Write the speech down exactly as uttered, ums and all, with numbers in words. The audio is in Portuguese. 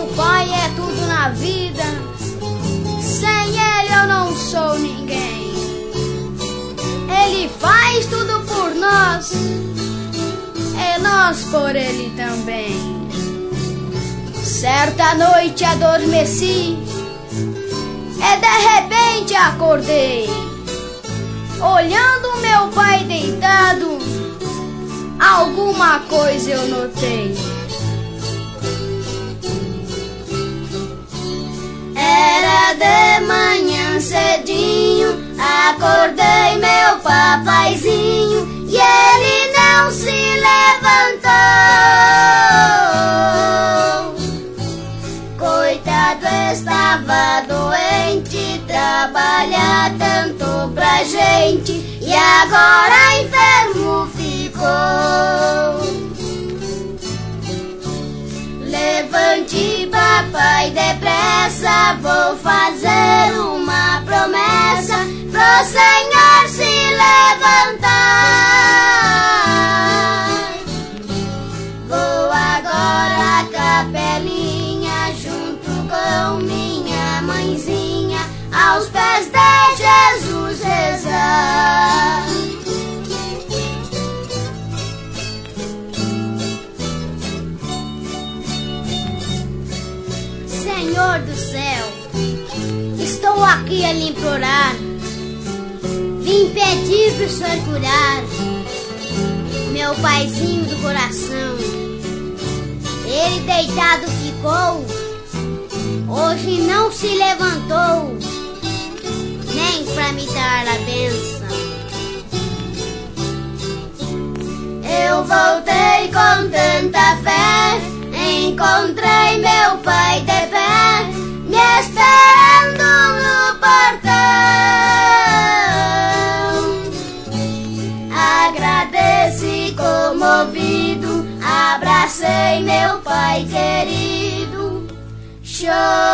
pai é tudo na vida, sem ele eu não sou ninguém. Ele faz tudo por nós, e nós por ele também. Certa noite adormeci, e de repente acordei, olhando meu pai deitado, alguma coisa eu notei. Era de manhã cedinho, acordei meu papaizinho, e ele não se levantou. Coitado, estava doente, trabalha tanto pra gente, e agora enfermo ficou. Levante, papai, depressa, vou fazer uma promessa pro Senhor se levantar. Vou agora à capelinha, junto com minha mãezinha, aos pés de Jesus rezar. Senhor do céu, estou aqui a lhe implorar, vim pedir pro Senhor curar meu paizinho do coração. Ele deitado ficou, hoje não se levantou, nem pra me dar a bênção. Eu voltei com tanta fé, encontrei meu pai de pé, me esperando no portão. Agradeci comovido, abracei meu pai querido, chorei.